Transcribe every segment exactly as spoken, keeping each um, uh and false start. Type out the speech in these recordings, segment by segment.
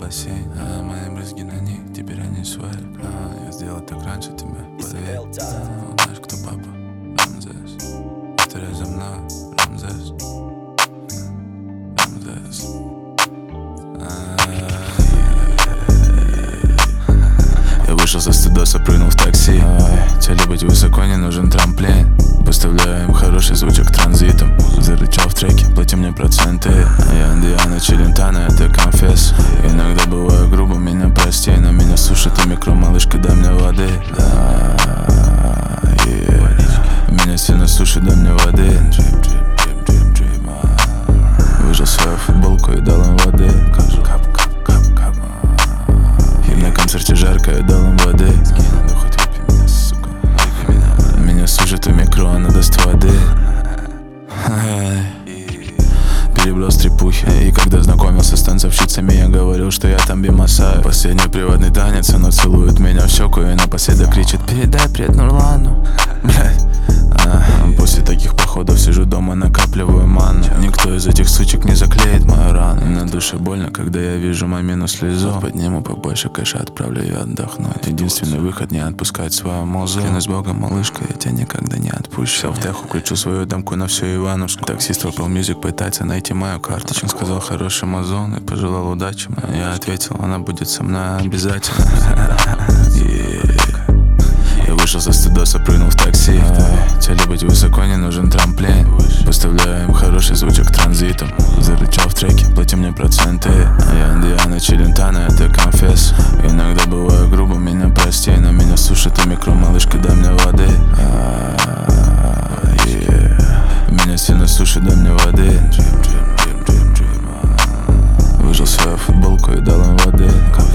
бассейн, а мои брызги на них, теперь они свои. А, я сделал так раньше тебя, поверь. А, знаешь, кто папа? Рамзес. Повторяй за мной, Рамзес. Рамзес. Я вышел со студоса, прыгнул в такси. Цели быть высоко, не нужен трамплин. Поставляю им хороший звучок транзитом. Зарычал в треке, плати мне проценты. Я Индиана, Челентано, это конфесс. Иногда бываю грубо, меня прости. Но меня сушит у микро, малышка, дай мне воды. Да, yeah. Меня сильно сушит, дай мне воды. Выжил свою футболку и дал им воды. И на концерте жарко, я дал им воды. Меня сушит у микро, она даст воды. Перебрал стрипухи. И когда знакомился с танцовщицами, я говорил, что я там бимасаю. Последний приватный танец, она целует меня в щеку и напоследок кричит: передай привет Нурлану. Блять. А, после таких походов сижу дома, накапливаю ману. Никто из этих сучек не заклеит мою рану. На душе больно, когда я вижу мамину слезу. Подниму побольше кэша, отправлю ее отдохнуть. Единственный выход — не отпускать свою музу. Клянусь богом, малышка, я тебя никогда не отпущу. Сел в теху, включу свою дамку на всю Ивановску. Таксист в Apple Music пытается найти мою карточку. Сказал хороший мазон и пожелал удачи. Я ответил, она будет со мной обязательно. Я вышел со студоса, прыгнул в такси. Цели быть высоко, не нужен трамплин. Поставляю им хороший звучок транзитом. Зарычал в треке, плати мне проценты. Я Индиана, Челентано, это конфесс. Иногда бываю грубо, меня прости. Но меня сушит у микро, малышка, дай мне воды. Меня сильно сушит, дай мне воды. Выжил свою футболку и дал им воды.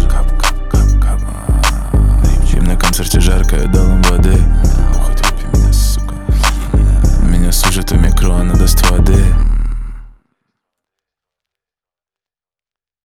Им на концерте жарко, я дал им воды. Хоть выпей меня, сука. Меня сушит у микро, она даст воды.